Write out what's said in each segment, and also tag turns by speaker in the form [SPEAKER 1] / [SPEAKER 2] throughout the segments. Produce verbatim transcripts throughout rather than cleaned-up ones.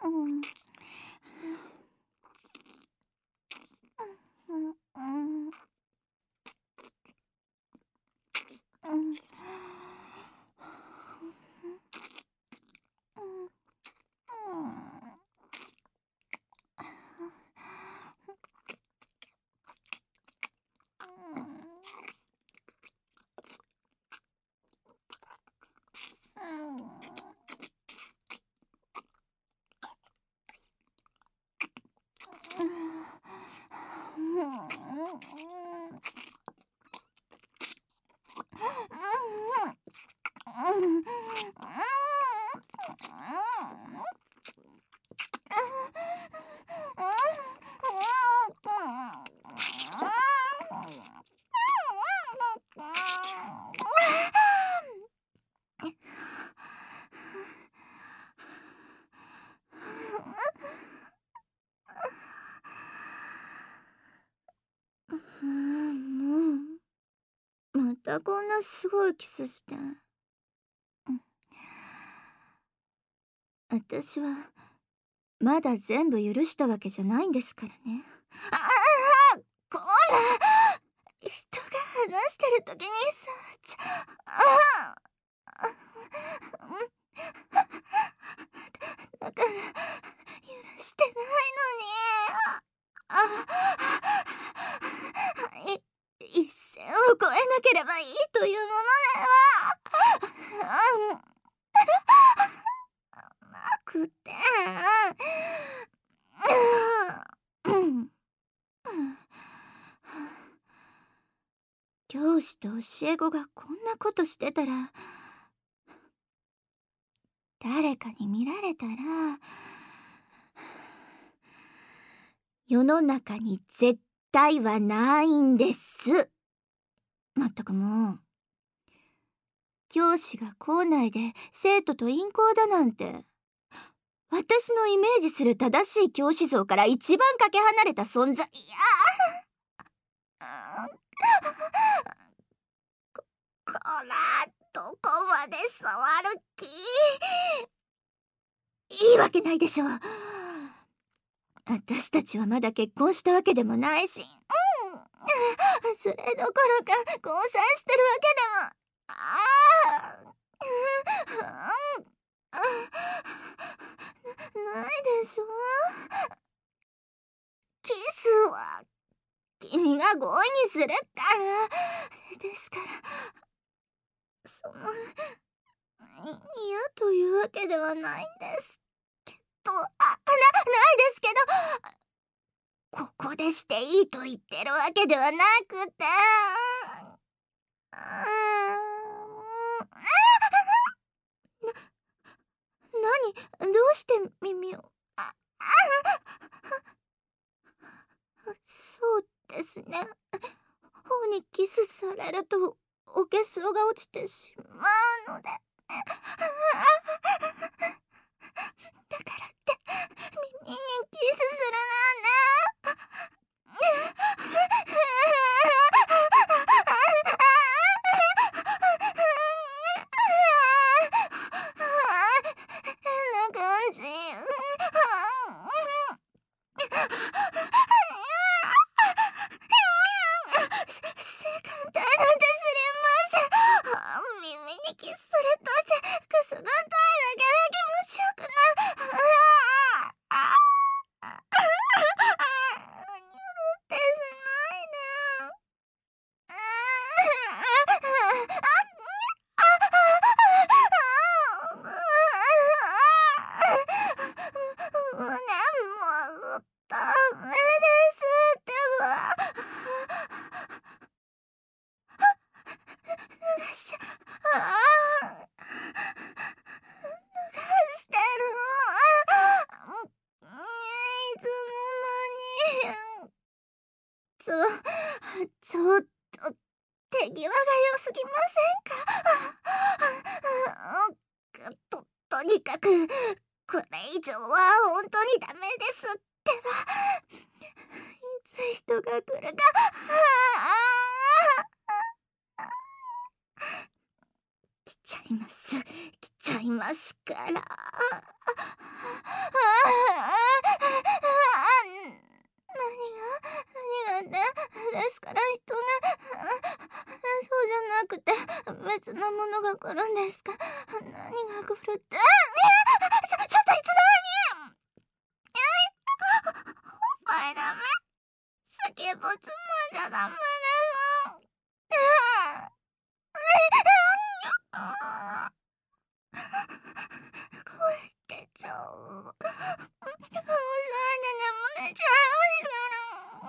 [SPEAKER 1] うんうんうんもうまたこんなすごいキスして。私はまだ全部許したわけじゃないんですからね。ああ、こら、人が話してる時にさ、ちゃ、ああ、だから許してないのに。ああ、い一線を越えなければいいというものではなくて。うん教師と教え子がこんなことしてたら、誰かに見られたら、世の中に絶対はないんです。まったくもう、教師が校内で生徒と陰行だなんて、私のイメージする正しい教師像から一番かけ離れた存在。いやこら、どこまで触る気。いいわけないでしょう。私たちはまだ結婚したわけでもないし、うん、それどころか交際してるわけでも、ああ、ないでしょ。キスは君が合意にするからですから、その嫌というわけではないんですけど、あ、な、ないですけど、ここでしていいと言ってるわけではなくて、あーな、何、どうして耳を、あ、そうですね。頬にキスされるとお化粧が落ちてしまうので。だからって耳にキスするなんて。変な感じ。せ、性感帯なんて知りません。あ、耳にキスされたってくすぐったいだけで気持ちよくない。あああああ、ニョロってしないで。もうね、もうダメですってば。脱がしちゃ、ああ、脱がしてる。あ、いつの間に。ちょ、ちょっと手際が良すぎませんか。と、とにかくこれ以上は本当にダメですってば。いつ人が来るか。来ちゃいます。来ちゃいますから。 何が何がでですから人がそうじゃなくて別のものが来るんですか？何が来るって。あちょちょっといつの間に。おっぱいダメ。叫ぶつもじゃダメです。声出ちゃう。遅いで眠れちゃう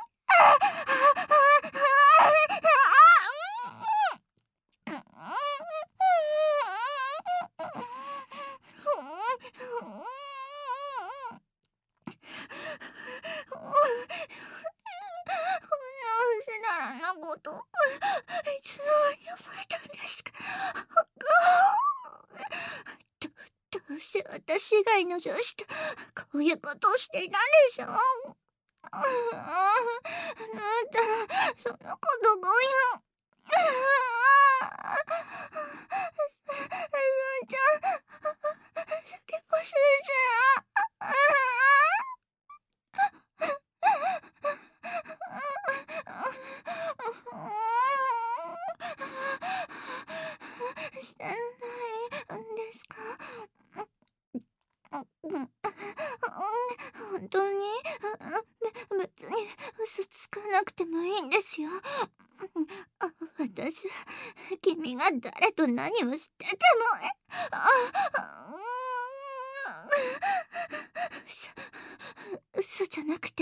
[SPEAKER 1] こんな不自然なこと、いつの間に覚えたんですか？ど、どうして私以外の女子とこういうことをしていたんでしょう？ああ、なんだら、そのことごよ。すんちゃん、叫ばせちゃしてないんですか？本当にべ別に嘘つかなくてもいいんですよ。あ私、君が誰と何をしててもあ嘘嘘じゃなくて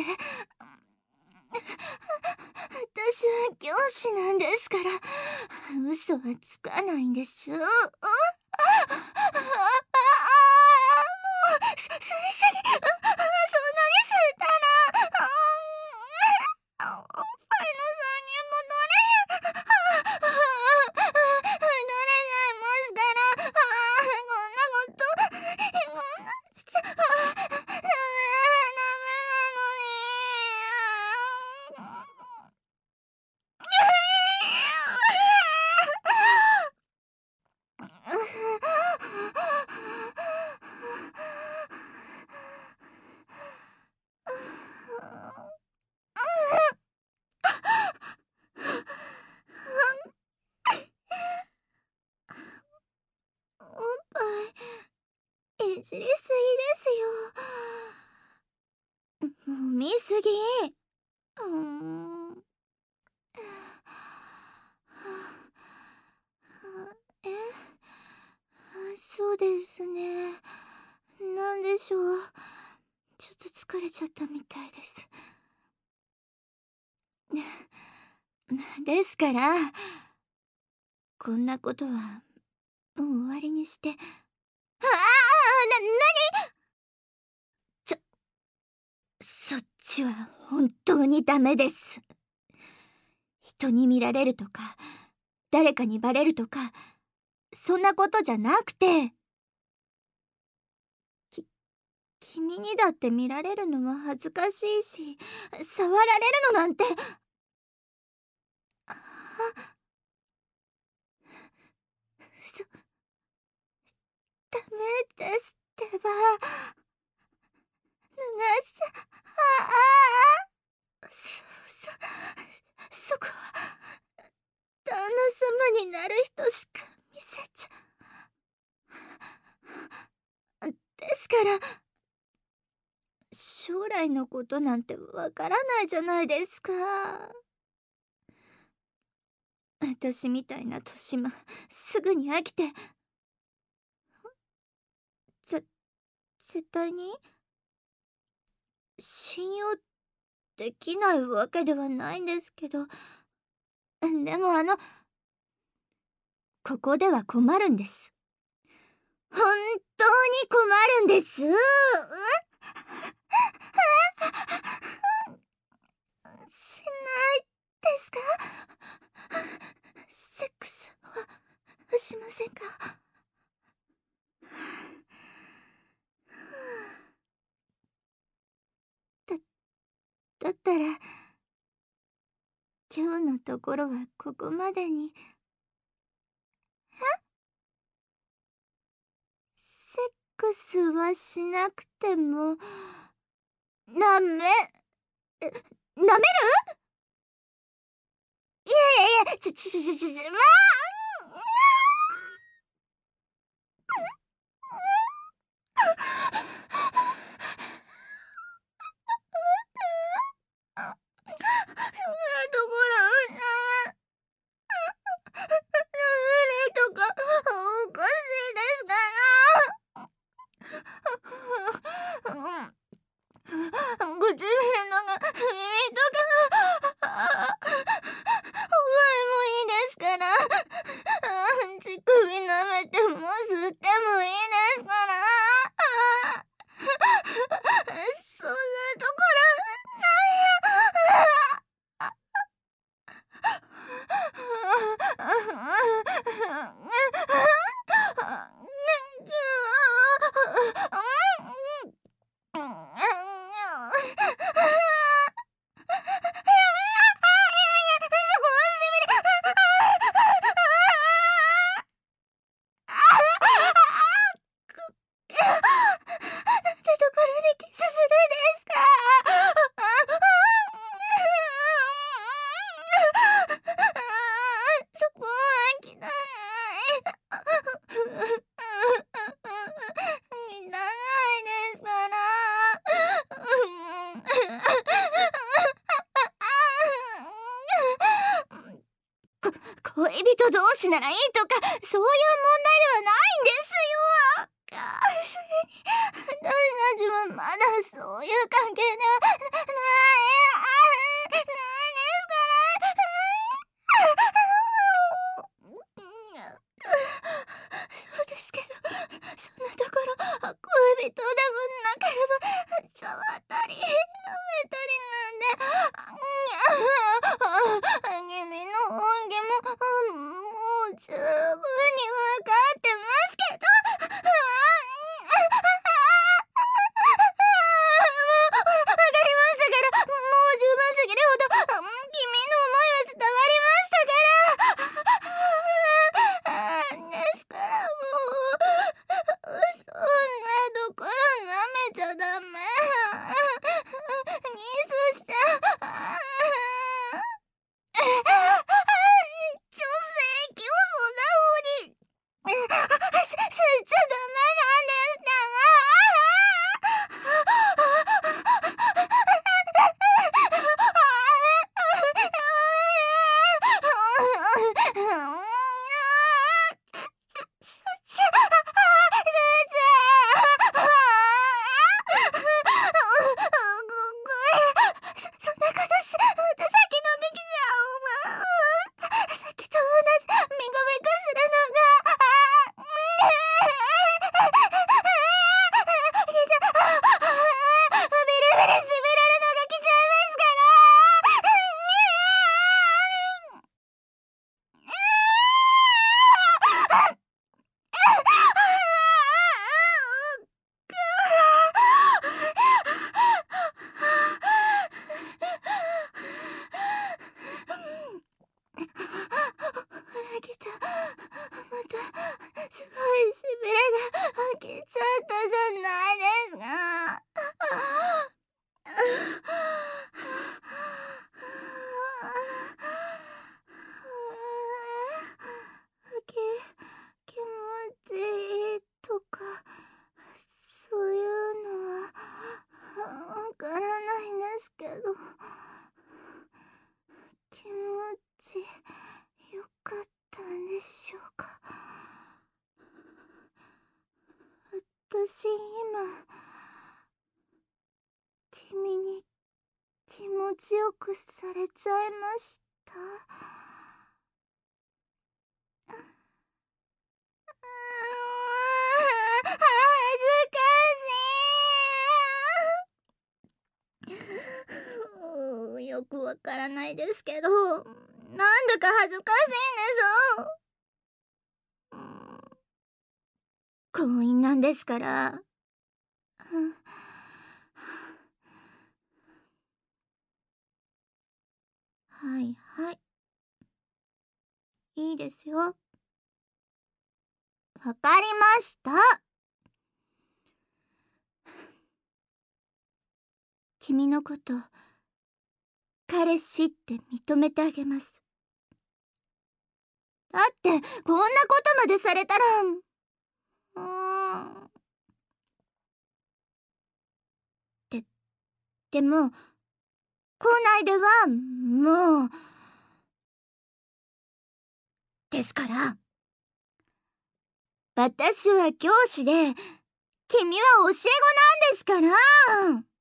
[SPEAKER 1] 私は教師なんですから嘘はつかないんです。うあああもうす吸いすぎあそんなに吸ったらあおっぱいのさんにんも取れ取れちゃいますからあこんなことこんなしちゃダメダメなのに。おっぱいいじりすぎですよ。もう見すぎ。うーん。えそうですね。なんでしょう。ちょっと疲れちゃったみたいです。ですから、こんなことはもう終わりにして。ああ、な、なにちょ、そっちは本当にダメです。人に見られるとか、誰かにバレるとか、そんなことじゃなくて、き、君にだって見られるのは恥ずかしいし、触られるのなんて。あ、そ、ダメですってば。脱がしちゃ、ああ、そ、そ、そこは、旦那様になる人しか見せちゃ。ですから、将来のことなんてわからないじゃないですか。私みたいな年増すぐに飽きて、ぜ、絶対に信用できないわけではないんですけど、でもあの、ここでは困るんです。本当に困るんです。うしないですか？セックスはしませんか？だ、だったら今日のところはここまでに。え？セッククスはしなくても、なめ、え、なめる？いやいやいや、ちょちょちょちょちょ、まあ、ところ、な、なめるとか、おかしいですかな。うん。唇のが、耳とか、あ、お前もいいですから、あ、乳首舐めても吸ってもいいですから、あ、そんなところ、ないや。なんてところでキスするんですか。そこは汚い。汚いですから。こ恋人同士ならいいとか、そういう問題ではないんですよ。かそれに、私たちはまだそういう関係ではない、ないですから。そうですけど、そんなところ恋人でもなければ触ったり舐めたりなんで、君の本気ももう十分に分かってますけど、もうわかりましたから、もう十分すぎるほど君の思いは伝わりましたから。ですからもう、そんなところ舐めちゃダメ。キスしちゃ、女性器をそんな風に、し、しちゃダメなんですか。そんなことし、また先のできちゃう。さっきと同じ、めごめくするのが、あ、ビリビリしびれるのが来ちゃいますから。腹きた。またすごいしびれが来ちゃったじゃないですか。き、気持ちいいとかそういうのはわからないんですけど、気持ちよかったんでしょうか。私今君に気持ちよくされちゃいました。恥ずかしい。うーよくわからないですけど、なんだか恥ずかしいんです。うん、婚姻なんですから。うん、はいはい、いいですよ。わかりました。 君のこと彼氏って認めてあげます。だってこんなことまでされたら、うーん。で、でも校内ではもうですから、私は教師で君は教え子なんですから。